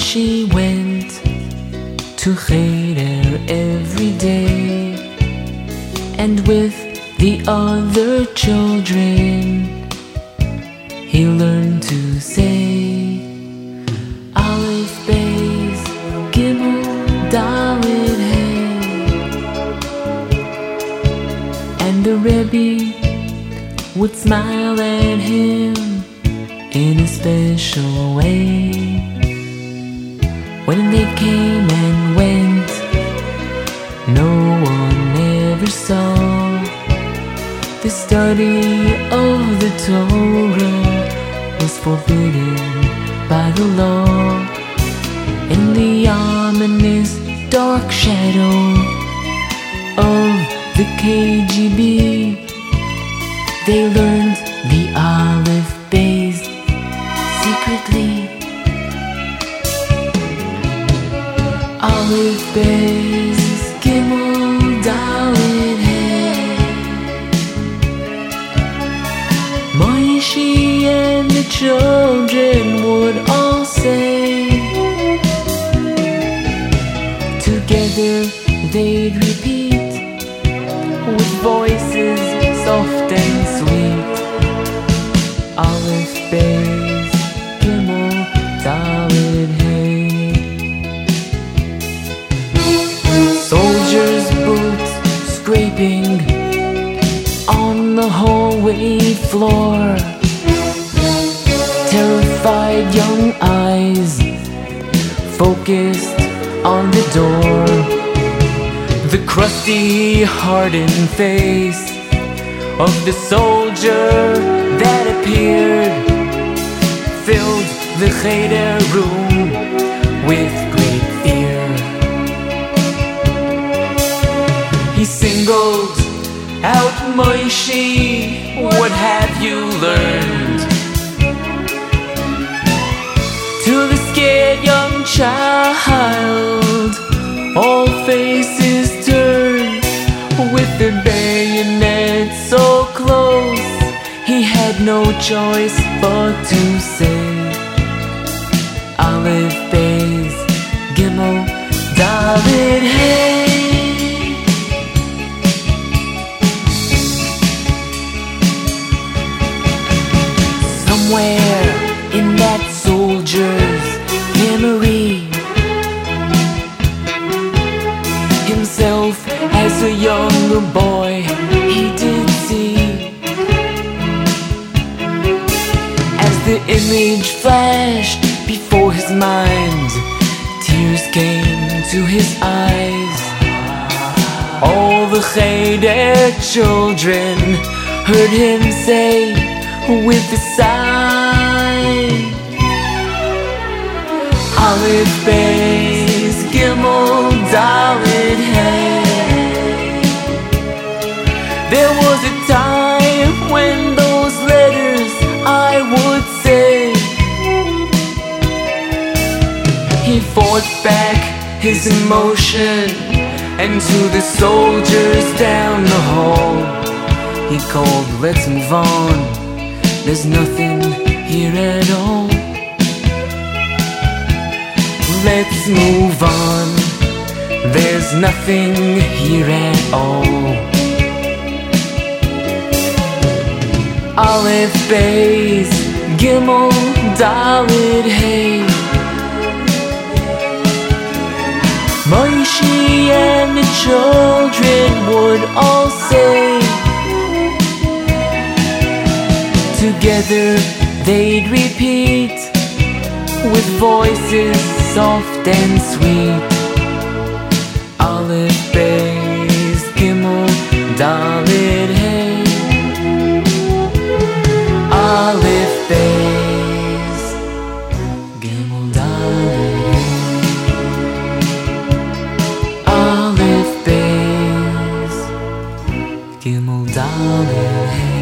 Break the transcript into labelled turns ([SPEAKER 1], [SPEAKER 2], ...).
[SPEAKER 1] she went to Cheder every day, and with the other children he learned to say Aleph, Beis, Gimel, Dalet, Hey. And the Rebbe would smile at him in a special way. When they came and went, no one ever saw the study of the Torah was forbidden by the law. In the ominous dark shadow of the KGB, they learned the Aleph, Beis secretly. Aleph, Beis, Gimel, Dalet, Hey. Moshe and the children would all say, together they'd repeat with voices soft and sweet. Aleph, Beis, Gimel, Dalet, Hey. Soldiers' boots scraping on the hallway floor, terrified young eyes focused on the door. The crusty, hardened face of the soldier that appeared filled the Cheder room with great fear. He singled out Moshe, what have you learned? To the scared young child, all faces turned. With the bayonet so close, he had no choice but to say Aleph, Beis, Gimel, Dalet, Hey. Somewhere in that soldier's memory, himself as a younger boy he did see. As the image flashed before his mind, tears came to his eyes. All the Cheder children heard him say with a sigh, Aleph, Beis, Gimel, Dalet, Hey. There was a time when those letters I would say. He fought back his emotion, and to the soldiers down the hall he called, let's move on. There's nothing here at all. Let's move on. There's nothing here at all. Aleph, Beis, Gimel, Dalet, Hey. Moshe and the children would all say, together they'd repeat with voices soft and sweet. Aleph, Beis, Gimel, Dalet, Hey. Aleph, Beis, Gimel, Dalet, Hey. Aleph, Beis, Gimel, Dalet, Hey.